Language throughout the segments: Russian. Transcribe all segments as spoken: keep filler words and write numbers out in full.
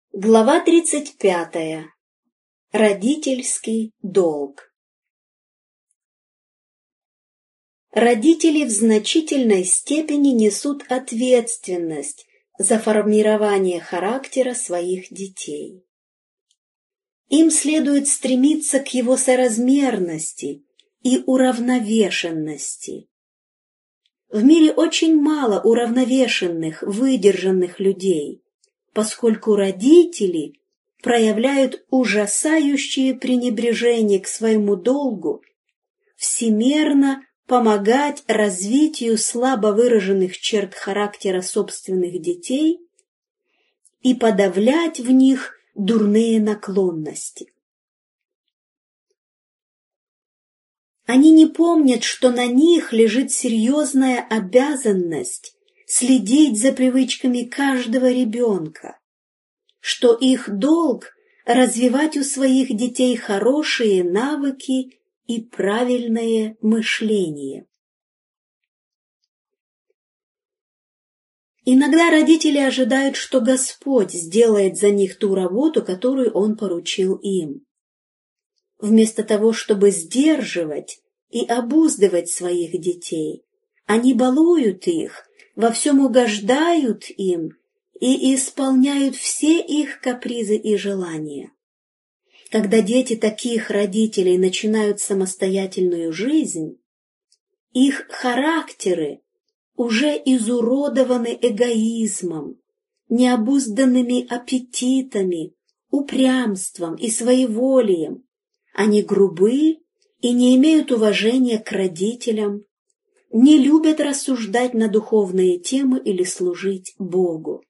Глава тридцать пятая. Родительский долг. Родители в значительной степени несут ответственность за формирование характера своих детей. Им следует стремиться к его соразмерности и уравновешенности. В мире очень мало уравновешенных, выдержанных людей, поскольку родители проявляют ужасающее пренебрежение к своему долгу всемерно помогать развитию слабо выраженных черт характера собственных детей и подавлять в них дурные наклонности. Они не помнят, что на них лежит серьезная обязанность следить за привычками каждого ребенка, что их долг – развивать у своих детей хорошие навыки и правильное мышление. Иногда родители ожидают, что Господь сделает за них ту работу, которую Он поручил им. Вместо того, чтобы сдерживать и обуздывать своих детей, они балуют их, во всем угождают им и исполняют все их капризы и желания. Когда дети таких родителей начинают самостоятельную жизнь, их характеры уже изуродованы эгоизмом, необузданными аппетитами, упрямством и своеволием. Они грубы и не имеют уважения к родителям, не любят рассуждать на духовные темы или служить Богу.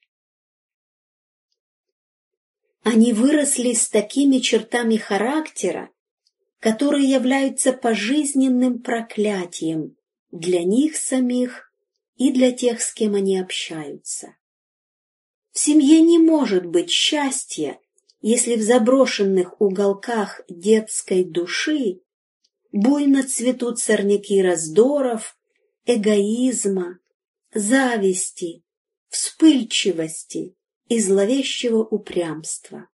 Они выросли с такими чертами характера, которые являются пожизненным проклятием для них самих и для тех, с кем они общаются. В семье не может быть счастья, если в заброшенных уголках детской души буйно цветут сорняки раздоров, эгоизма, зависти, вспыльчивости и зловещего упрямства.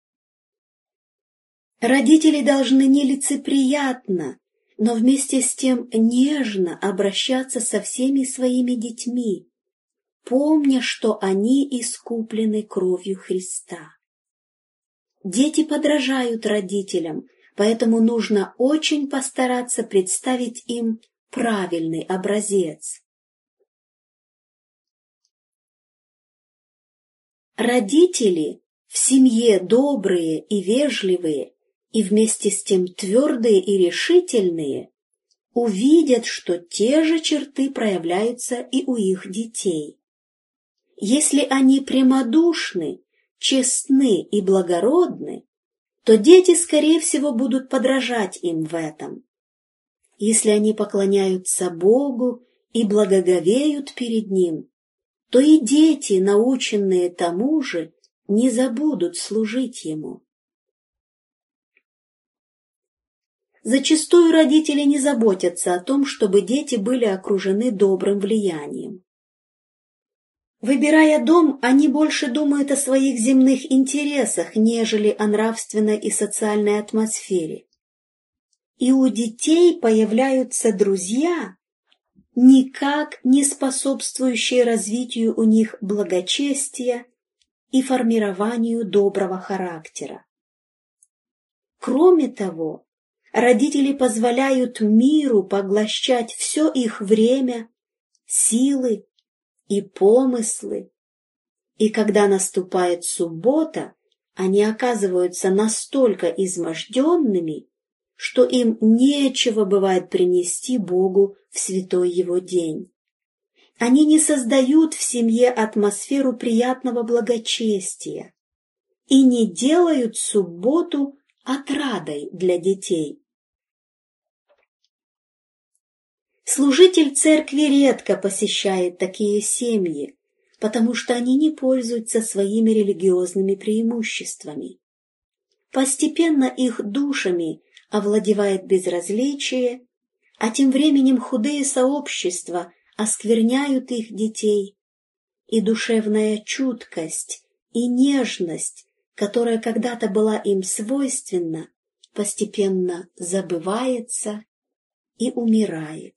Родители должны нелицеприятно, но вместе с тем нежно обращаться со всеми своими детьми, помня, что они искуплены кровью Христа. Дети подражают родителям, поэтому нужно очень постараться представить им правильный образец. Родители в семье добрые и вежливые, и вместе с тем твердые и решительные, увидят, что те же черты проявляются и у их детей. Если они прямодушны, честны и благородны, то дети, скорее всего, будут подражать им в этом. Если они поклоняются Богу и благоговеют перед Ним, то и дети, наученные тому же, не забудут служить Ему. Зачастую родители не заботятся о том, чтобы дети были окружены добрым влиянием. Выбирая дом, они больше думают о своих земных интересах, нежели о нравственной и социальной атмосфере. И у детей появляются друзья, никак не способствующие развитию у них благочестия и формированию доброго характера. Кроме того, родители позволяют миру поглощать все их время, силы и помыслы, и когда наступает суббота, они оказываются настолько изможденными, что им нечего бывает принести Богу в святой Его день. Они не создают в семье атмосферу приятного благочестия и не делают субботу отрадой для детей. Служитель церкви редко посещает такие семьи, потому что они не пользуются своими религиозными преимуществами. Постепенно их душами овладевает безразличие, а тем временем худые сообщества оскверняют их детей, и душевная чуткость и нежность, которая когда-то была им свойственна, постепенно забывается и умирает.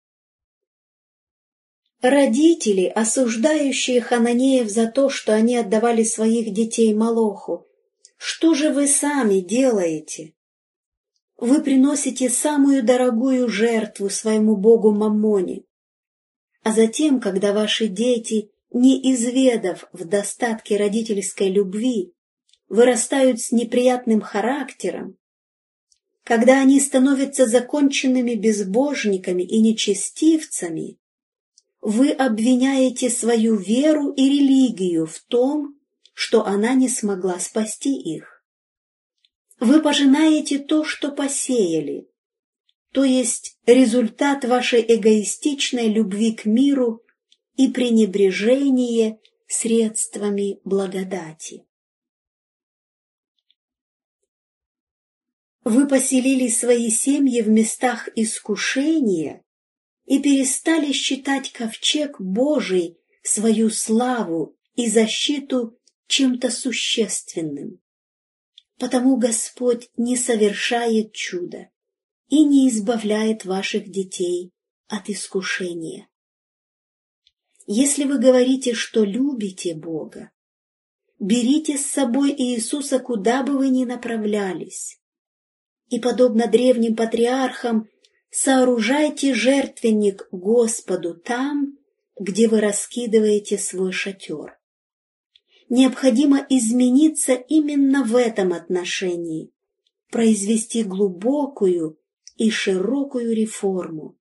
Родители, осуждающие хананеев за то, что они отдавали своих детей Молоху, что же вы сами делаете? Вы приносите самую дорогую жертву своему богу Маммоне, а затем, когда ваши дети, не изведав в достатке родительской любви, вырастают с неприятным характером, когда они становятся законченными безбожниками и нечестивцами, вы обвиняете свою веру и религию в том, что она не смогла спасти их. Вы пожинаете то, что посеяли, то есть результат вашей эгоистичной любви к миру и пренебрежение средствами благодати. Вы поселили свои семьи в местах искушения и перестали считать ковчег Божий, свою славу и защиту чем-то существенным. Потому Господь не совершает чуда и не избавляет ваших детей от искушения. Если вы говорите, что любите Бога, берите с собой Иисуса, куда бы вы ни направлялись, и, подобно древним патриархам, сооружайте жертвенник Господу там, где вы раскидываете свой шатер. Необходимо измениться именно в этом отношении, произвести глубокую и широкую реформу.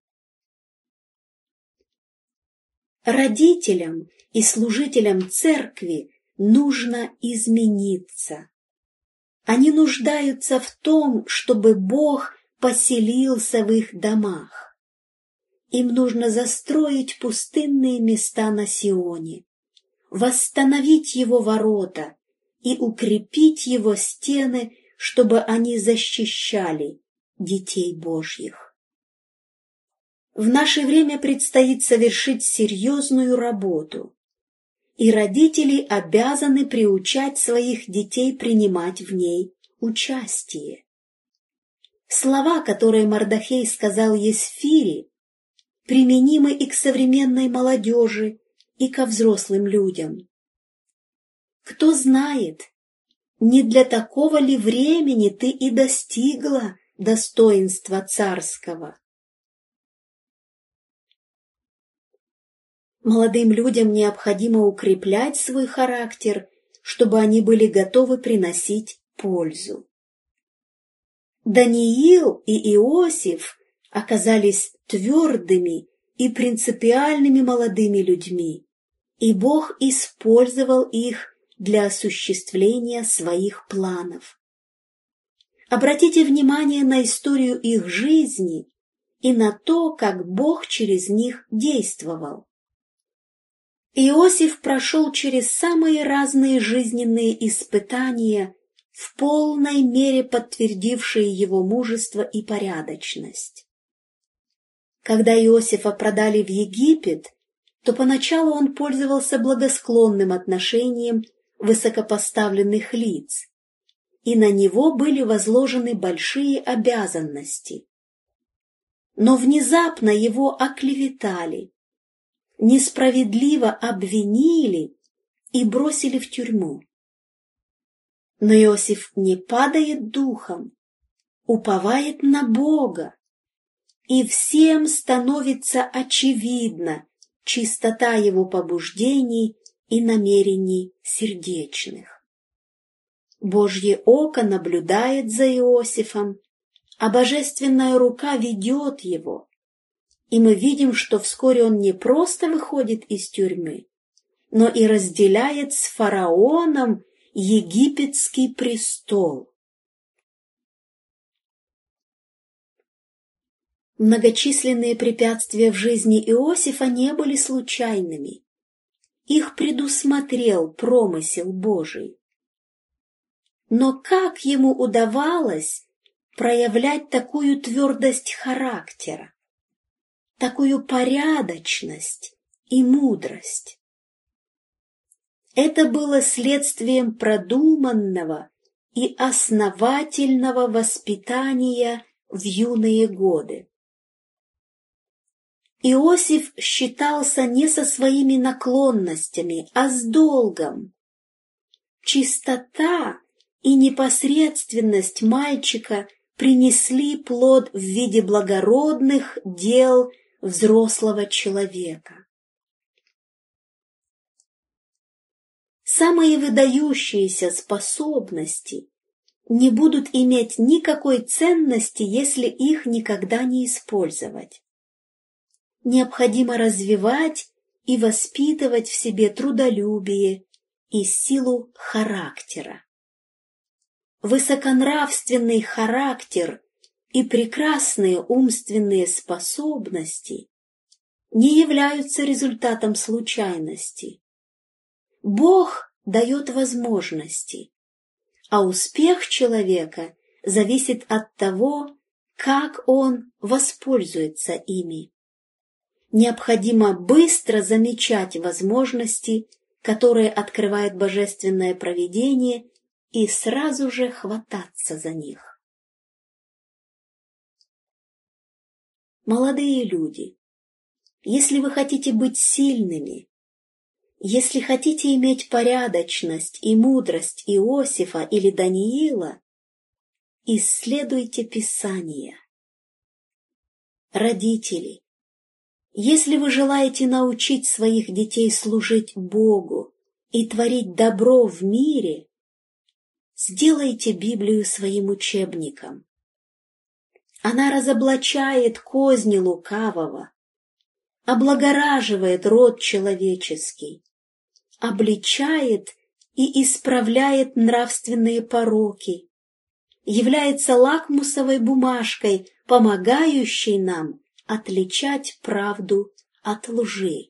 Родителям и служителям церкви нужно измениться. Они нуждаются в том, чтобы Бог поселился в их домах. Им нужно застроить пустынные места на Сионе, восстановить его ворота и укрепить его стены, чтобы они защищали детей Божьих. В наше время предстоит совершить серьезную работу, и родители обязаны приучать своих детей принимать в ней участие. Слова, которые Мардохей сказал Есфире, применимы и к современной молодежи, и ко взрослым людям. Кто знает, не для такого ли времени ты и достигла достоинства царского? Молодым людям необходимо укреплять свой характер, чтобы они были готовы приносить пользу. Даниил и Иосиф оказались твердыми и принципиальными молодыми людьми, и Бог использовал их для осуществления своих планов. Обратите внимание на историю их жизни и на то, как Бог через них действовал. Иосиф прошел через самые разные жизненные испытания, в полной мере подтвердившие его мужество и порядочность. Когда Иосифа продали в Египет, то поначалу он пользовался благосклонным отношением высокопоставленных лиц, и на него были возложены большие обязанности. Но внезапно его оклеветали, несправедливо обвинили и бросили в тюрьму. Но Иосиф не падает духом, уповает на Бога, и всем становится очевидна чистота его побуждений и намерений сердечных. Божье око наблюдает за Иосифом, а божественная рука ведет его, и мы видим, что вскоре он не просто выходит из тюрьмы, но и разделяет с фараоном египетский престол. Многочисленные препятствия в жизни Иосифа не были случайными. Их предусмотрел промысел Божий. Но как ему удавалось проявлять такую твердость характера, такую порядочность и мудрость? Это было следствием продуманного и основательного воспитания в юные годы. Иосиф считался не со своими наклонностями, а с долгом. Чистота и непосредственность мальчика принесли плод в виде благородных дел взрослого человека. Самые выдающиеся способности не будут иметь никакой ценности, если их никогда не использовать. Необходимо развивать и воспитывать в себе трудолюбие и силу характера. Высоконравственный характер и прекрасные умственные способности не являются результатом случайности. Бог дает возможности, а успех человека зависит от того, как он воспользуется ими. Необходимо быстро замечать возможности, которые открывает божественное провидение, и сразу же хвататься за них. Молодые люди, если вы хотите быть сильными, если хотите иметь порядочность и мудрость Иосифа или Даниила, исследуйте Писание. Родители, если вы желаете научить своих детей служить Богу и творить добро в мире, сделайте Библию своим учебником. Она разоблачает козни лукавого, облагораживает род человеческий, обличает и исправляет нравственные пороки, является лакмусовой бумажкой, помогающей нам отличать правду от лжи.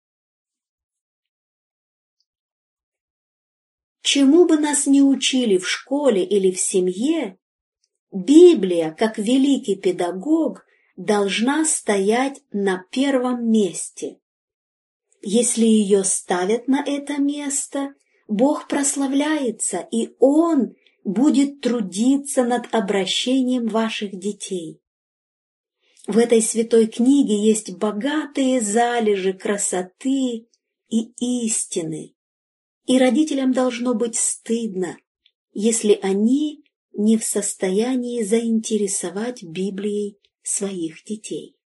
Чему бы нас ни учили в школе или в семье, Библия, как великий педагог, должна стоять на первом месте. Если ее ставят на это место, Бог прославляется, и Он будет трудиться над обращением ваших детей. В этой святой книге есть богатые залежи красоты и истины, и родителям должно быть стыдно, если они не в состоянии заинтересовать Библией своих детей.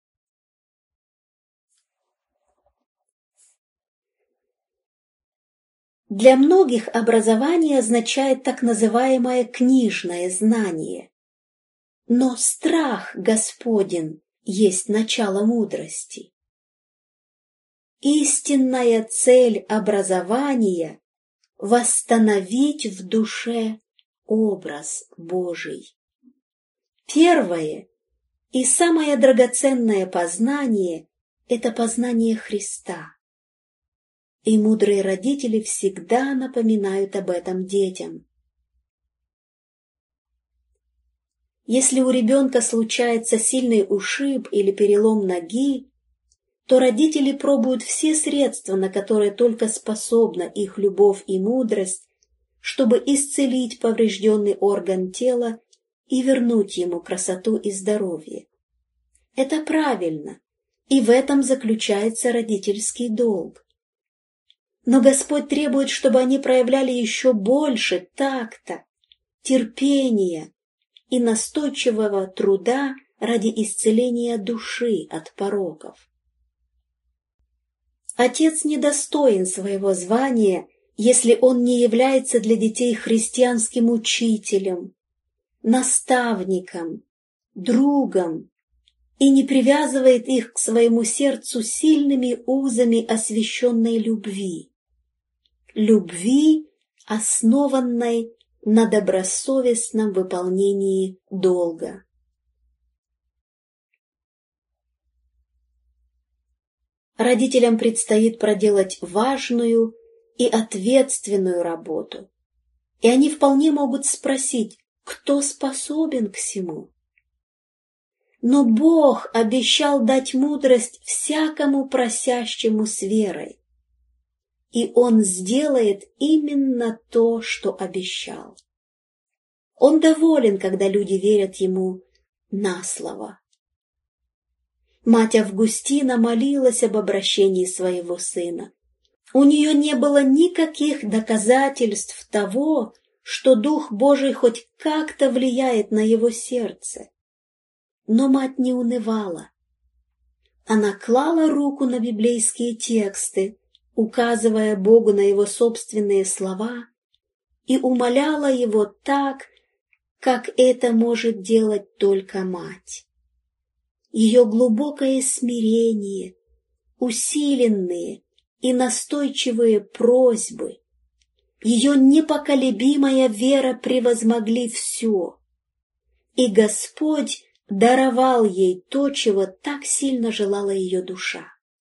Для многих образование означает так называемое книжное знание. Но страх Господень есть начало мудрости. Истинная цель образования – восстановить в душе образ Божий. Первое и самое драгоценное познание – это познание Христа. И мудрые родители всегда напоминают об этом детям. Если у ребенка случается сильный ушиб или перелом ноги, то родители пробуют все средства, на которые только способна их любовь и мудрость, чтобы исцелить поврежденный орган тела и вернуть ему красоту и здоровье. Это правильно, и в этом заключается родительский долг. Но Господь требует, чтобы они проявляли еще больше такта, терпения и настойчивого труда ради исцеления души от пороков. Отец недостоин своего звания, если он не является для детей христианским учителем, наставником, другом и не привязывает их к своему сердцу сильными узами освященной любви. Любви, основанной на добросовестном выполнении долга. Родителям предстоит проделать важную и ответственную работу, и они вполне могут спросить, кто способен к сему. Но Бог обещал дать мудрость всякому просящему с верой. и Он сделает именно то, что обещал. Он доволен, когда люди верят Ему на слово. Мать Августина молилась об обращении своего сына. У нее не было никаких доказательств того, что Дух Божий хоть как-то влияет на его сердце. Но мать не унывала. Она клала руку на библейские тексты, указывая Богу на его собственные слова, и умоляла его так, как это может делать только мать. Ее глубокое смирение, усиленные и настойчивые просьбы, ее непоколебимая вера превозмогли все, и Господь даровал ей то, чего так сильно желала ее душа.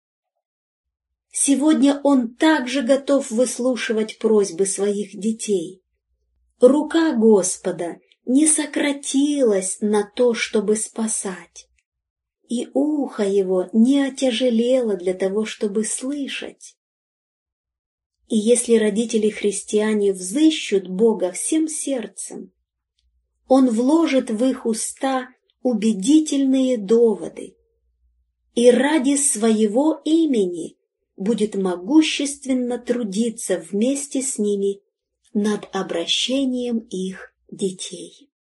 Сегодня Он также готов выслушивать просьбы своих детей. Рука Господа не сократилась на то, чтобы спасать, и ухо Его не отяжелело для того, чтобы слышать. И если родители-христиане взыщут Бога всем сердцем, Он вложит в их уста убедительные доводы и ради своего имени будет могущественно трудиться вместе с ними над обращением их детей.